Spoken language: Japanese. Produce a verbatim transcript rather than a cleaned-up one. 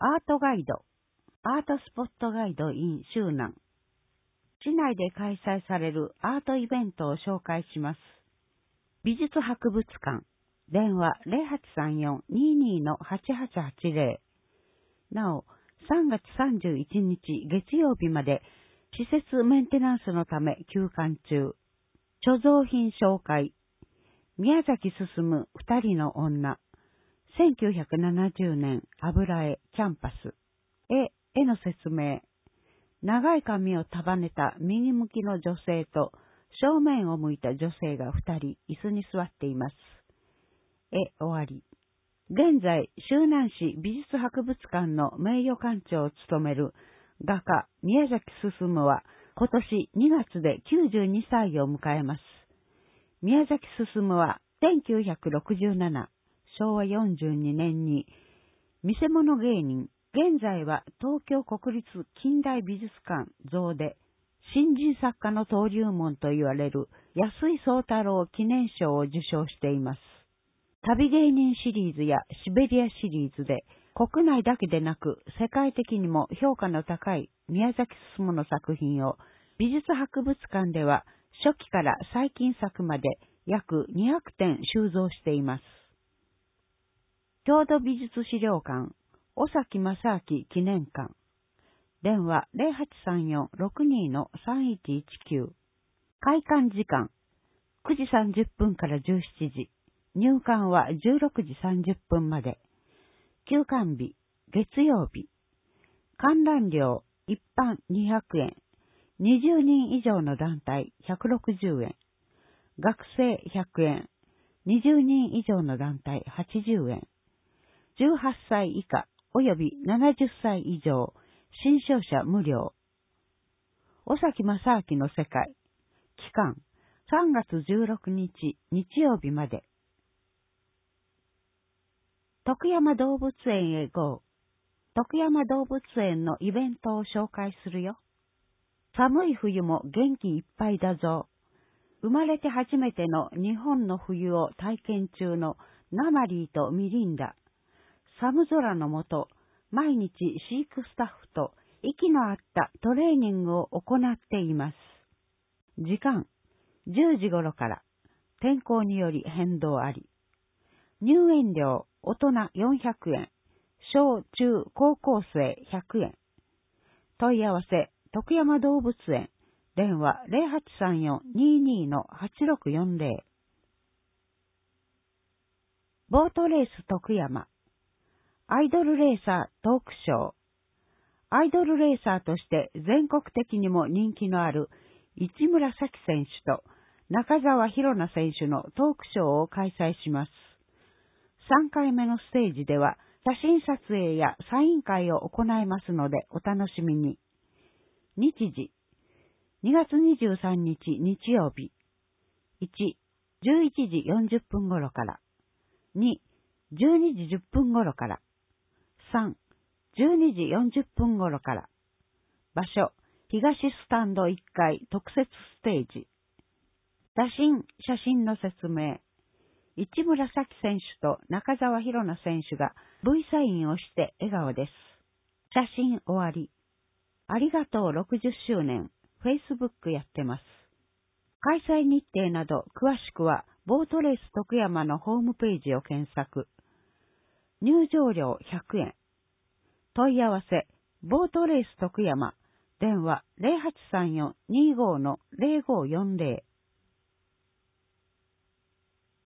アートガイド、アートスポットガイド in 周南。市内で開催されるアートイベントを紹介します。美術博物館、電話 ゼロはちさんよん にーにー のはちはちはちゼロ。なお、さんがつさんじゅういちにち月曜日まで施設メンテナンスのため休館中。貯蔵品紹介。宮崎進二人の女。せんきゅうひゃくななじゅうねん油絵キャンパス。絵、絵の説明。長い髪を束ねた右向きの女性と正面を向いた女性が二人椅子に座っています。絵終わり。現在、周南市美術博物館の名誉館長を務める画家宮崎進は今年にがつできゅうじゅうにさいを迎えます。宮崎進はせんきゅうひゃくろくじゅうなな、しょうわよんじゅうにねんに見せ物芸人、現在は東京国立近代美術館蔵で新人作家の登竜門と言われる安井宗太郎記念賞を受賞しています。旅芸人シリーズやシベリアシリーズで国内だけでなく世界的にも評価の高い宮崎進の作品を美術博物館では初期から最近作まで約にひゃくてん収蔵しています。郷土美術資料館、尾崎正明記念館。電話 ゼロはちさんよん ろくにー のさんいちいちきゅう。開館時間、くじさんじゅっぷんからじゅうしちじ。入館はじゅうろくじさんじゅっぷんまで。休館日、月曜日。観覧料、一般にひゃくえん。にじゅうにん以上の団体ひゃくろくじゅうえん。学生ひゃくえん。にじゅうにん以上の団体はちじゅうえん。じゅうはっさい以下及びななじゅっさい以上、新商者無料。尾崎正明の世界。期間、さんがつじゅうろくにち日曜日まで。徳山動物園へ ゴー。徳山動物園のイベントを紹介するよ。寒い冬も元気いっぱいだぞ。生まれて初めての日本の冬を体験中のナマリーとミリンダ。寒空の下、毎日飼育スタッフと息の合ったトレーニングを行っています。時間、じゅうじ頃から。天候により変動あり。入園料、大人よんひゃくえん。小中高校生ひゃくえん。問い合わせ、徳山動物園。電話 ゼロはちさんよん にーにー のはちろくよんゼロ。ボートレース徳山。アイドルレーサートークショー。アイドルレーサーとして全国的にも人気のある市村咲選手と中澤弘奈選手のトークショーを開催します。さんかいめのステージでは写真撮影やサイン会を行いますのでお楽しみに。日時、にがつにじゅうさんにち日曜日。いち、じゅういちじよんじゅっぷん頃から。に、じゅうにじじゅっぷん頃から。さん、じゅうにじよんじゅっぷん頃から。場所、東スタンドいっかい特設ステージ。写真、写真の説明。市村咲選手と中澤弘奈選手が V サインをして笑顔です。写真終わり。ありがとうろくじゅっしゅうねん、Facebook やってます。開催日程など詳しくはボートレース徳山のホームページを検索。入場料ひゃくえん。問い合わせ、ボートレース徳山。電話 ゼロはちさんよん にーごー のゼロごーよんゼロ。